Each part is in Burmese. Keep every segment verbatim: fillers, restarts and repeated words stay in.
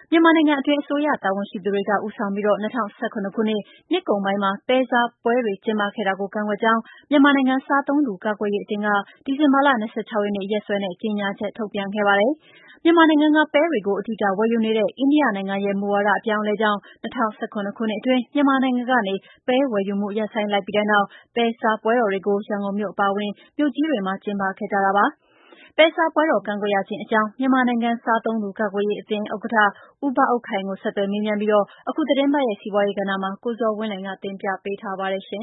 မြန်မာနိုင်ငံအတွင်းအစိုးရတာဝန်ရှိသူတွေကဦးဆောင်ပြီး၂၀၁၇ခုနှစ်နှစ်ကုန်ပိုင်းမှာပဲစားပွဲတွေကျင်းပခဲ့တာကိုကန့်ကွက်ကြောင်းမြန်မာနိုင်ငံစားသုံးသူကာကွယ်ရေးအသင်းကဒီဇင်ဘာလ၂၆ရက်နေ့ရက်စွဲနဲ့ကြေညာချက်ထုတ်ပြန်ခဲ့ပါတယ်။မြန်မာနိုင်ငံကပဲတွေကိုအဓိကဝယ်ယူနေတဲ့အိန္ဒိယနိုင်ငံရဲ့မူဝါဒအပြောင်းအလဲကြောင့်၂၀၁၇ခုနှစ်အတွင်းမြန်မာနိုင်ငံကနေပဲဝယ်ယူမှုရပ်ဆိုင်းလိုက်ပြီးတဲ့နောက်ပဲစားပွဲတော်တွေကိုရန်ကုန်မြို့အပါအဝင်မြို့ကြီးတွေမှာကျင်းပခဲ့ကြတာပါ။ပဲစားပွဲတော်ကန့်ကွက်ရခြင်းအကြောင်းမြန်မာနိုင်ငံစားသုံးသူကာကွယ်ရေးအသင်းဥက္ကဋ္ဌဦးဘအုပ်ခိုင်ကိုဆက်သွယ်မေးမြန်းပြီးအခုသတင်းပတ်ရဲ့စီးပွားရေးကဏ္ဍမှာကိုဇော်ဝင်းလှိုင်ကတင်ပြပေးထားပါတယ်။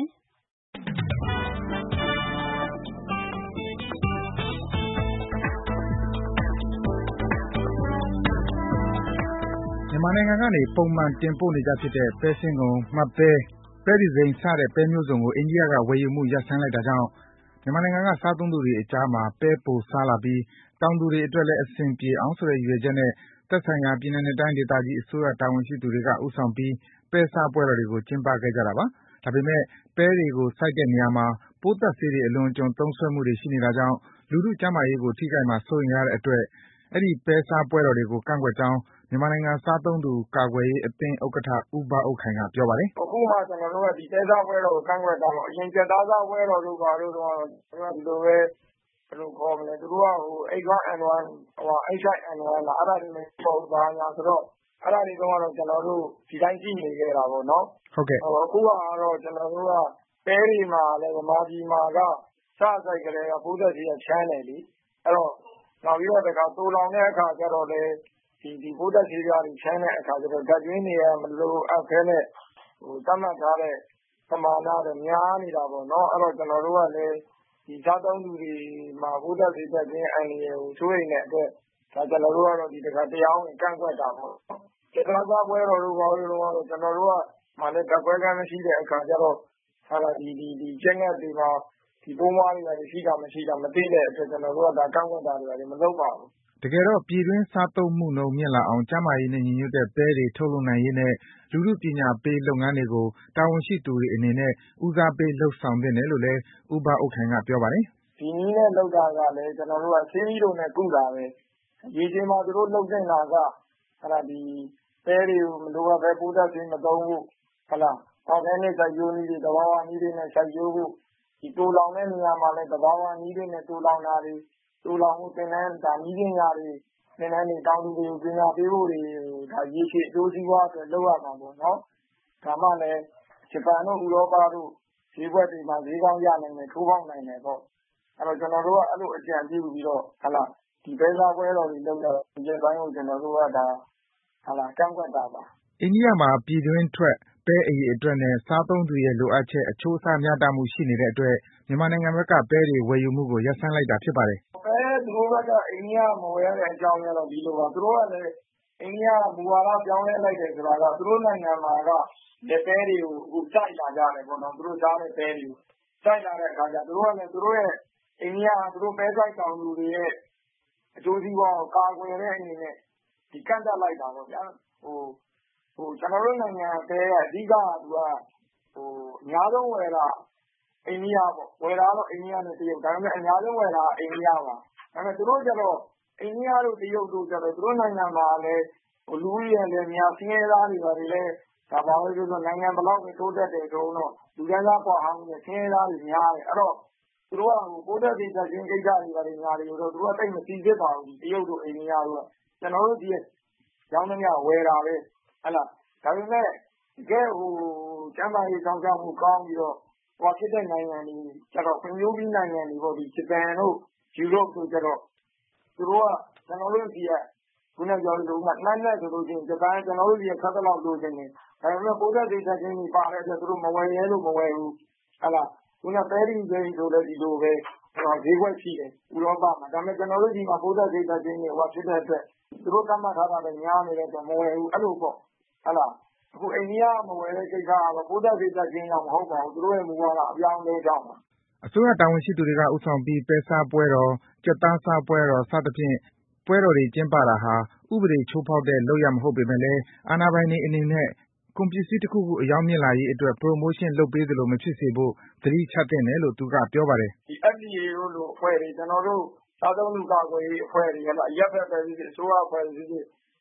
မြန်မာနိုင်ငံကနေပုံမှန်တင်ပို့နေကျဖြစ်တဲ့ပဲစင်းကုန်၊မတ်ပဲ၊ပဲတီစိမ်းစတဲ့ပဲမျိုးစုံကိုအိန္ဒိယကဝယ်ယူမှုရပ်ဆိုင်းလိုက်တာကြောင့်မြန်မာနိုင်ငံကစားသုံးသူတွေအကြားမှာပဲပိုစားလာပြီးတောင်သူတွေအတွက်လည်းအဆင်ပြေအောင်ဆိုတဲ့ရည်ရွယ်ချက်နဲ့သက်ဆိုင်ရာပြည်နယ်နဲ့တိုင်းဒေသကြီးအစိုးရတာဝန်ရှိသူတွေကဦးဆောင်ပြီးပဲစားပွဲတော်တွေကိုကျင်းပခဲ့ကြတာပါ။ဒါပေမဲ့ပဲတွေကိုစိုက်တဲ့နေရာမှာပိုးသတ်ဆေးတွေအလွန်အကျွံသုံးစွဲမှုတွေရှိနေတာကြောင့်လူထုကျန်းမာရေးကိုထိခိုက်မှာစိုးရိမ်ရတဲ့အတွက်အဲဒီပဲစားပွဲတော်တွေကိုကန့်ကွက်ကြောင်းမြန်မာနိုင်ငံစားသုံးသူကာကွယ်ရေးအသင်းဥက္ကဋ္ဌဦးဘအုပ်ခိုင်ကပြောပါတယ်။အခုမှကျနော်တို့ကဒီပဲစားပွဲတော်ကိုကန့်ကွက်တာပေါ့။အရင်ကြက်သားစားပွဲတော်တို့ဘာတို့တုန်းကတော့ဒီလိုပဲဘယ်လိုခေါ်မလဲသူတို့ကဟို H one N one ဟို H five N one လားအဲ့ဒါတွေလည်းပေါ့ဘာညာဆိုတော့အဲ့ဒါတွေတုန်းကတော့ကျနော်တို့ဒီတိုင်းကြည့်နေခဲ့တာပေါ့နော်။ဟုတ်ကဲ့။အခုကတော့ကျနော်တို့ကပဲတွေမှာလည်းဗမာပြည်မှာကစစိုက်ကလေးကပိုးသက်ကြီးကချမ်းတယ်လေ။အဲ့တော့နောက်ပြီးတော့တခါတူလောင်တဲ့အခါကျတော့လေဒီဒီပိုးသက်ကြီးတွေချမ်းတဲ့အခါကျတော့ဓာတ်ကြွေးနေရမလို့အပ်ခဲနဲ့ဟိုတတ်မှတ်ထားတဲ့ပမာဏတွေများနေတာပေါ့နော်အဲ့တော့ကျွန်တော်တို့ကလည်းဒီစားသုံးသူတွေမှာဘုဒ္ဓစိတ်သက်ခြင်းအန္တရာယ်ကိုချိုးရတဲ့အတွက်ဒါကျွန်တော်တို့ကတော့ဒီတခါတရားဝင်ကန့်ကွက်တာပေါ့။ဒီကစားပွဲတော်တို့ဘာလို့လဲတော့ကျွန်တော်တို့ကမှလည်းဓာတ်ပွဲကမ်းမရှိတဲ့အခါကျတော့ဟာလာဒီဒီဒီကျက်ငတ်တွေမှာဒီပုံးမတွေလည်းရှိတာမရှိတာမသိတဲ့အတွက်ကျွန်တော်တို့ကဒါကန့်ကွက်တာတွေမလုပ်ပါဘူး။တကယ်တော့ပြည်တွင်းစားသုံးမှုနှုန်းမြင့်လာအောင်ကျန်းမာရေးနဲ့ညီညွတ်တဲ့ပဲတွေထုတ်လုပ်နိုင်ရေးနဲ့လူထုပညာပေးလုပ်ငန်းတွေကိုတာဝန်ရှိသူတွေအနေနဲ့ဦးစားပေးလုပ်ဆောင်သင့်တယ်လို့လည်းဦးဘအုပ်ခိုင်ကပြောပါတယ်။ဒီနည်းနဲ့လုပ်တာကလည်းကျွန်တော်တို့ကဆေးကြီးတို့နဲ့ကုတာပဲ။ရေချိန်မှာသူတို့လုပ်တင်တာကအဲ့ဒါဒီပဲတွေကိုမလိုအပ်ပဲပိုးသက်ဆေးမသုံးဘူးဟုတ်လား။အော်ဂဲနစ်စိုက်ပျိုးနည်းတွေတဘာဝနည်းတွေနဲ့စိုက်ပျိုးဖို့ဒီတူလောင်တဲ့နေရာမှာလည်းတဘာဝနည်းတွေနဲ့တူလောင်တာတွေတူလောင်မှုသင်တန်းဒါနည်းပညာတွေသင်တန်းတွေတောင်းသူတွေကိုပညာပေးဖို့တွေဒါရေရှည်အကျိုးစီးပွားအတွက်လုပ်ရမှာပေါ့နော်။ဒါမှလည်းဂျပန်တို့ဥရောပတို့ဈေးကွက်တွေမှာဈေးကောင်းရနိုင်တယ်ထိုးပေါက်နိုင်တယ်ပေါ့။အဲ့တော့ကျွန်တော်တို့ကအဲ့လိုအကြံပြုပြီးတော့ဟလာဒီပဲစားပွဲတော်တွေလုပ်တာဒီကျပိုင်းကိုကျွန်တော်တို့ကဒါဟလာကန့်ကွက်တာပါ။အိန္ဒိယမှာပြည်တွင်းထွက်ပဲအရေအတွက်နဲ့စားသုံးသူရဲ့လိုအပ်ချက်အချိုးအစားမျှတမှုရှိနေတဲ့အတွက်မြန်မာနိုင်ငံဘက်ကပဲတွေဝယ်ယူမှုကိုရပ်ဆိုင်းလိုက်တာဖြစ်ပါတယ်။ပဲသူတို့ဘက်ကအိန္ဒိယမဝယ်ရတဲ့အကြောင်းကတော့ဒီလိုပါသူတို့ကလည်းအိန္ဒိယမူဝါဒပြောင်းလဲလိုက်တယ်ဆိုတာကသူတို့နိုင်ငံမှာကလက်ပဲတွေကိုအခုစိုက်လာကြတယ်ပေါ့နော်သူတို့စားတဲ့ပဲတွေကိုစိုက်လာတဲ့အခါကျသူတို့ကလည်းသူတို့ရဲ့အိန္ဒိယသူတို့ပဲစိုက်တောင်သူတွေရဲ့အကျိုးစီးပွားကိုကာကွယ်တဲ့အနေနဲ့ဒီကန့်တက်လိုက်တာပေါ့ဗျာဟိုဟိုကျွန်တော်တို့နိုင်ငံပဲကအဓိကကသူကဟိုအများဆုံးဝယ်တာအိန္ဒိယပေါ့ဝယ်တာတော့အိန္ဒိယနဲ့တရုတ်ဒါပေမဲ့အများဆုံးဝယ်တာအိန္ဒိယပါဒါပေမဲ့သူတို့ကျတော့အိန္ဒိယတို့တရုတ်တို့ကျတော့သူတို့နိုင်ငံမှာလည်းဟိုလူဦးရေလည်းများဆင်းရဲသားတွေပါတယ်လေဒါပါလို့ဆိုတော့နိုင်ငံဘလောက်ပဲတိုးတက်တယ်တုံးတော့လူသားသားကွာအောင်နဲ့ဆင်းရဲသားတွေများတယ်အဲ့တော့သူတို့ကဟိုပိုးတက်သေးတဲ့ချင်းကိစ္စတွေပါတယ်ညာတွေတော့သူတို့ကတိတ်မစီစစ်ပါဘူးတရုတ်တို့အိန္ဒိယတို့ကကျွန်တော်တို့ဒီရောင်းသမျှဝယ်တာပဲဟဲ့လားဒါပေမဲ့တကယ်ဟိုကျန်းမာရေးဆောင်ကြမှုကောင်းပြီးတော့ဟိုဖြစ်တဲ့နိုင်ငံတွေကျတော့ဖွံ့ဖြိုးပြီးနိုင်ငံတွေပေါ့ဒီဂျပန်တို့ယူရိုပတို့ကျတော့သူတို့ကကျွန်တော်တို့ဒီကခုနပြောလို့မှနှမ်းနဲ့ဆိုလို့ချင်းဂျပန်ကျွန်တော်တို့ဒီခက်တဲ့လောက်လို့ချင်းနေဒါပေမဲ့ပိုးသက်သေးတဲ့ချင်းကြီးပါတဲ့အတွက်သူတို့မဝယ်ရဲလို့မဝယ်ဘူးဟဲ့လားခုနပဲရီစိမ်းဆိုလည်းဒီလိုပဲဈေးကွက်ရှိတယ်ဥရောပမှာဒါပေမဲ့ကျွန်တော်တို့ဒီမှာပိုးသက်သေးတဲ့ချင်းကြီးဟိုဖြစ်တဲ့အတွက်သူတို့သတ်မှတ်ထားတာလည်းများနေတဲ့အတွက်မဝယ်ဘူးအဲ့လိုပေါ့ဟဲ့လားအခုအိန္ဒိယမဝယ်တဲ့ကိစ္စကတော့ပိုးသက်သေးတဲ့ချင်းတော့မဟုတ်ပါဘူးသူတို့ရဲ့မူဝါဒအပြောင်းလဲကြောင်းပါအစိုးရတာဝန်ရှိသူတွေကဦးဆောင်ပြီးပဲစားပွဲတော်ကြက်သားစားပွဲတော်စသဖြင့်ပွဲတော်တွေကျင်းပတာဟာဥပဒေချိုးဖောက်တဲ့လုပ်ရပ်မဟုတ်ပေမဲ့လည်းအာဏာပိုင်တွေအနေနဲ့ကုန်ပစ္စည်းတစ်ခုခုအယောင်မြင့်လာရေးအတွက် promotion လုပ်ပေးသလိုမဖြစ်စေဖို့သတိချသင့်တယ်လို့သူကပြောပါတယ်။ဒီ F D A တို့လိုအဖွဲ့တွေကျွန်တော်တို့စားသုံးသူကာကွယ်ရေးအဖွဲ့တွေဟဲ့လားရပ်ဖက်ပဲဖြစ်ဖြစ်အစိုးရအဖွဲ့တွေဖြစ်ဖြစ်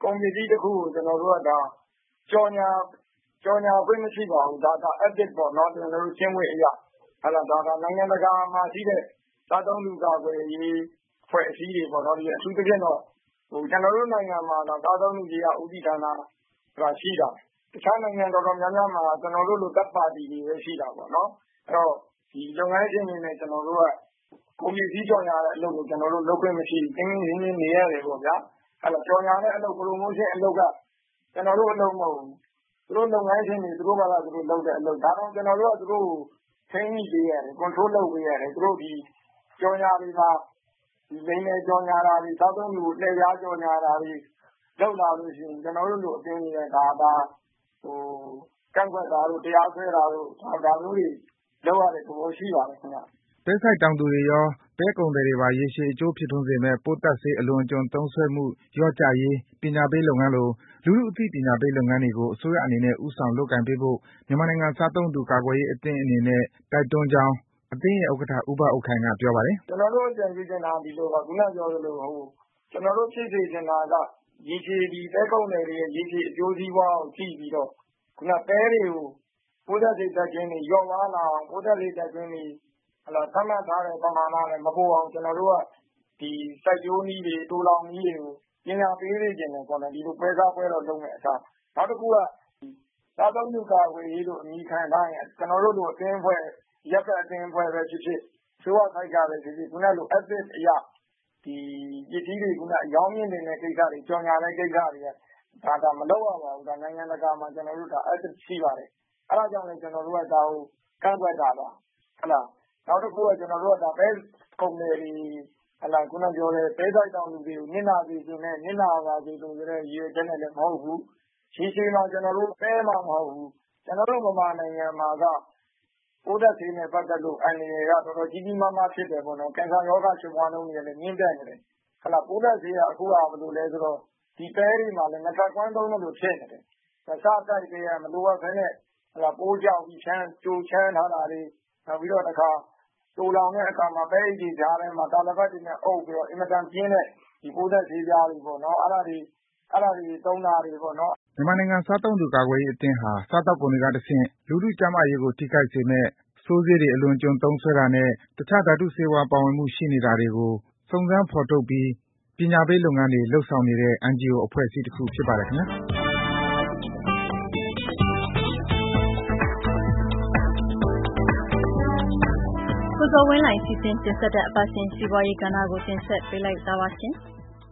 ကုန်ပစ္စည်းတစ်ခုကိုကျွန်တော်တို့ကဒါကြော်ညာကြော်ညာခွင့်မရှိပါဘူးဒါက ethic ပေါ့နော်ကျွန်တော်တို့ကျင့်ဝတ်အရာဟလာဒါကနိုင်ငံတကာမှာရှိတဲ့စားသုံးလူကာကွယ်ရေးဖွဲ့အစည်းတွေပေါ့နော်ဒီအထူးသဖြင့်တော့ဟိုကျွန်တော်တို့နိုင်ငံမှာတော့စားသုံးလူကြီးကဥပဒေဌာနဆိုတာရှိတာတခြားနိုင်ငံတော်တော်များများမှာကျွန်တော်တို့လိုတပ်ပါတီတွေပဲရှိတာပေါ့နော်အဲ့တော့ဒီလုပ်ငန်းရှင်တွေနဲ့ကျွန်တော်တို့ကကိုယ်ကြီးကြော်ညာတဲ့အလုပ်ကိုကျွန်တော်တို့လုပ်ခွင့်မရှိဘူးတင်းတင်းရင်းရင်းနေရတယ်ပေါ့ဗျာအဲ့တော့ကြော်ညာတဲ့အလုပ် promotion အလုပ်ကကျွန်တော်တို့အလုပ်မဟုတ်ဘူးသူတို့လုပ်ငန်းရှင်တွေသူတို့ဘာသာသူတို့လုပ်တဲ့အလုပ်ဒါတော့ကျွန်တော်တို့ကသူတို့ထိန်းညှိပေးရတယ် control လုပ်ပေးရတယ်သူတို့ဒီကြော်ညာတွေမှာဒီလိမ့်နေကြော်ညာတာတွေသောက်သုံးလူလှည့်ပြားကြော်ညာတာတွေလုပ်လာလို့ရှိရင်ကျွန်တော်တို့လိုအတင်းနေတဲ့ဒါဒါဟိုကန့်ကွက်တာတို့တရားစွဲတာတို့ဒါဒါမျိုးတွေလုပ်ရတဲ့သဘောရှိပါတယ်ခင်ဗျပဲစိုက်တောင်သူတွေရောပဲကုန်သည်တွေပါရေရှည်အကျိုးဖြစ်ထွန်းစေမဲ့ပိုးသက်ဆေးအလွန်အကျွံသုံးစွဲမှုလျော့ကျရေးပညာပေးလုပ်ငန်းလိုလူထုအသိပညာပေးလုပ်ငန်းတွေကိုအစိုးရအနေနဲ့ဦးဆောင်လုပ်ကိုင်ပေးဖို့မြန်မာနိုင်ငံစားသုံးသူကာကွယ်ရေးအသင်းအနေနဲ့တိုက်တွန်းကြောင်းအသင်းရဲ့ဥက္ကဋ္ဌဦးဘဥက္ခိုင်ကပြောပါတယ်ကျွန်တော်တို့အကြံပြုချင်တာဒီလိုပါခုနပြောသလိုဟိုကျွန်တော်တို့ဖြစ်စေချင်တာကရေရှည်ဒီပဲကုန်သည်တွေရဲ့ရေရှည်အကျိုးစီးပွားကိုကြည့်ပြီးတော့ခုနပဲတွေကိုပိုးသက်ဆေးတက်ခြင်းတွေလျော့ပါလာအောင်ပိုးသက်ဆေးတက်ခြင်းတွေဟလာသတ်မှတ်ထားတဲ့ပမာဏနဲ့မပိုအောင်ကျွန်တော်တို့ကဒီစိုက်ပျိုးနည်းတွေတူလောင်နည်းတွေကိုပညာပေးနေကြတယ်ပေါ့နော်ဒီလိုပွဲစားပွဲတော့လုပ်မဲ့အခါနောက်တစ်ခုကစားသုံးသူကာကွယ်ရေးလို့အမိခံထားရင်ကျွန်တော်တို့လိုအသင်းဖွဲ့ရက်ကအသင်းဖွဲ့ပဲဖြစ်ဖြစ်ဆိုရခိုက်ကြပဲဖြစ်ဖြစ်ခုနလို ethic အရာဒီပစ္စည်းတွေခုနအယောင်းမြင့်နေတဲ့ကိစ္စတွေကြော်ညာတဲ့ကိစ္စတွေကဒါဒါမလုပ်ရပါဘူးဒါနိုင်ငံတကာမှာကျွန်တော်တို့ဒါ ethic ရှိပါတယ်အဲ့ဒါကြောင့်လည်းကျွန်တော်တို့ကဒါကိုကန့်ကွက်တာပါဟုတ်လားနောက်တစ်ခုကကျွန်တော်တို့ကဒါပဲကုန်တယ်ဒီဟလာခုနပြောတဲ့ပဲစိုက်တောင်လူတွေကိုနစ်နာစေခြင်းနဲ့နစ်နာပါစေလို့ဆိုတဲ့ရည်ရွယ်ချက်နဲ့လည်းမဟုတ်ဘူးရှိရှိမှကျွန်တော်တို့ပဲမှမဟုတ်ဘူးကျွန်တော်တို့မြန်မာနိုင်ငံမှာကပိုးသက်ဆေးနဲ့ပတ်သက်လို့အန်ဒီတွေကတော်တော်ကြီးကြီးမားမားဖြစ်တယ်ပေါ့နော်ကင်ဆာရောဂါဖြစ်ပွားနှုန်းတွေလည်းမြင့်တက်နေတယ်ဟလာပိုးသက်ဆေးကအခုကဘယ်လိုလဲဆိုတော့ဒီပဲတွေမှာလည်းငါးကွမ်းသုံးလို့ဖြစ်နေတယ်ငါးစားတိုက်တွေကမလိုအပ်ဘဲနဲ့ဟလာပိုးကြောက်ပြီးချမ်းကြိုချမ်းထားတာတွေနောက်ပြီးတော့တခါတူလောင်တဲ့အခါမှာပဲအိတ်တွေကြားထဲမှာတာလပတ်တွေနဲ့အုပ်ပြီးတော့အင်မတန်ပြင်းတဲ့ဒီပိုးသက်ဆေးပြားတွေပေါ့နော်အဲ့ဒါတွေအဲ့ဒါတွေသုံးတာတွေပေါ့နော်မြန်မာနိုင်ငံစားသုံးသူကာကွယ်ရေးအသင်းဟာစားတောက်ကုန်တွေကတဆင့်လူထုကျန်းမာရေးကိုထိခိုက်စေမဲ့ဆိုးဆေးတွေအလွန်ကျွံသုံးစွဲတာနဲ့တခြားဓာတုဆေးဝါးပါဝင်မှုရှိနေတာတွေကိုစုံစမ်းဖော်ထုတ်ပြီးပညာပေးလုပ်ငန်းတွေလုပ်ဆောင်နေတဲ့ အန်ဂျီအို အဖွဲ့အစည်းတစ်ခုဖြစ်ပါတယ်ခင်ဗျာကိုဇော်ဝင်းလှိုင်စီစဉ်တင်ဆက်တဲ့အပတ်စဉ်စီးပွားရေးကဏ္ဍကိုတင်ဆက်ပေးလိုက်တာပါရှင်။